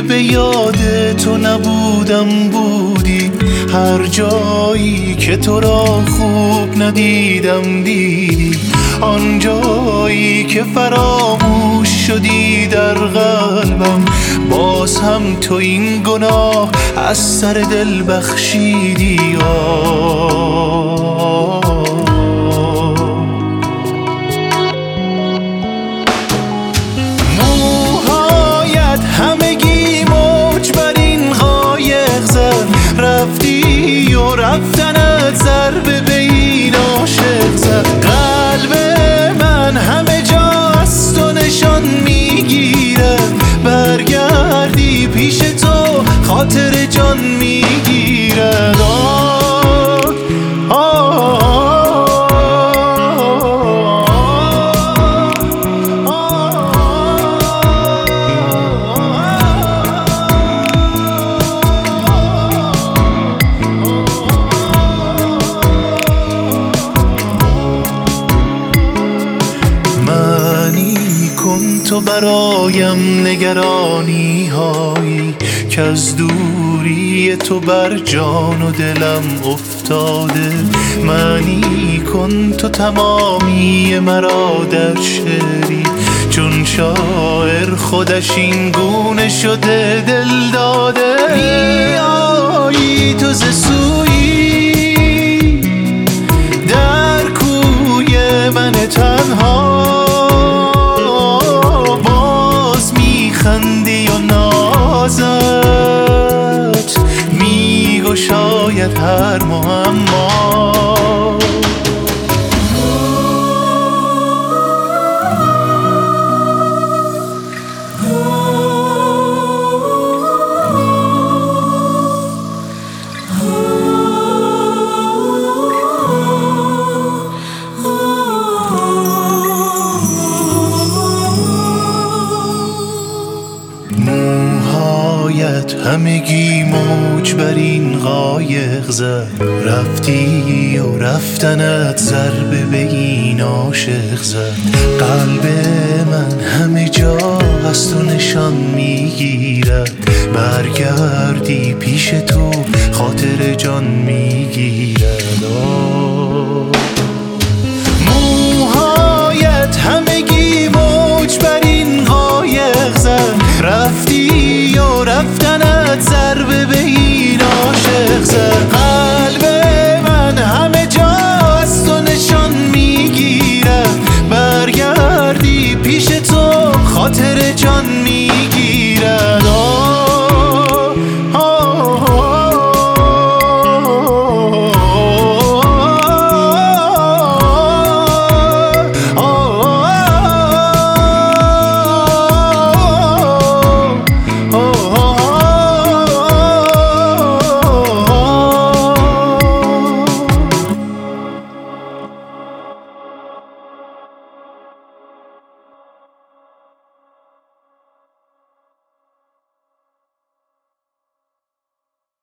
که به یاد تو نبودم بودی، هر جایی که تو را خوب ندیدم دیدی، آن جایی که فراموش شدی در قلبم، باز هم تو این گناه از سر دل بخشیدی. موهایت همگی موج بر این قایق زد، رفتی و رفتنت ضربه به این عاشق زد. قلب من همه جا از تو نشان میگیره، برگردی پیش تو خاطر جان میگیره. تو برایم نگرانی هایی که از دوری تو بر جان و دلم افتاده. معنی کن تو تمامی مرا در شعری، چون شاعر خودش این گونه شده دل داده. میایی تو ز سویی در کوی من تنها، خندی و نازت میگشاید هر معما. همگی موج بر این قایق زد، رفتی و رفتنت ضربه به این عاشق زد. قلب من همه جا از تو نشان میگیرد، برگردی پیش تو خاطر جان میگیرد. موهایت همگی موج بر این قایق زد، رفتی و رفتنت ضربه به این عاشق زد. قلب من همه جا از تو نشان میگیرد، برگردی پیش تو خاطر جان میگیرد.